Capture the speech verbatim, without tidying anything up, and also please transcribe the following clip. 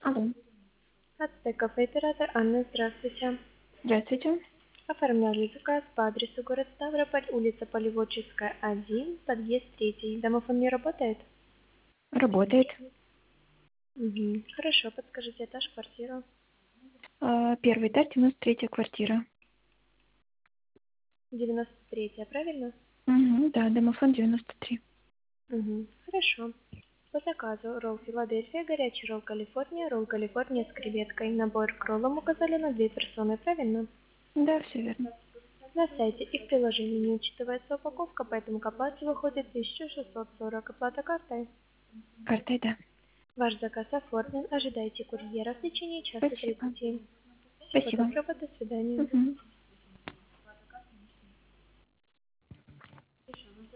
Алло. Ацтек кафе оператор Анна, здравствуйте. Здравствуйте. Оформляли заказ по адресу город Ставрополь, улица Полеводческая, один, подъезд третий. Домофон не работает? Работает. Угу. Хорошо, подскажите этаж, квартиру. А, Первый этаж, девяносто третья квартира. девяносто третья, правильно? Угу, да, домофон девяносто три. Угу. Хорошо. По заказу ролл Филадельфия, горячий ролл Калифорния, ролл Калифорния с креветкой. Набор к роллам указали на две персоны, правильно? Да, все верно. На сайте и в приложении не учитывается упаковка, поэтому к оплате выходит тысяча шестьсот сорок. Оплата картой. Картой, да. Ваш заказ оформлен. Ожидайте курьера в течение часа Спасибо. тридцати. Всего Спасибо. доброго, до свидания. Угу.